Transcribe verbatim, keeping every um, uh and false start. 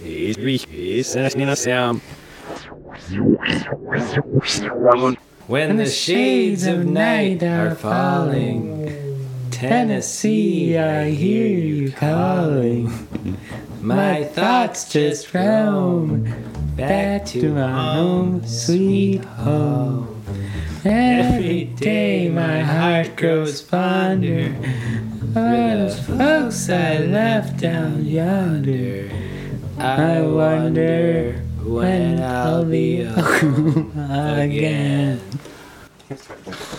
When the shades of night are falling, Tennessee, I hear you calling. My thoughts just roam back to my home, sweet home. Every day my heart grows fonder for the folks I left down yonder. I wonder when I'll be home again.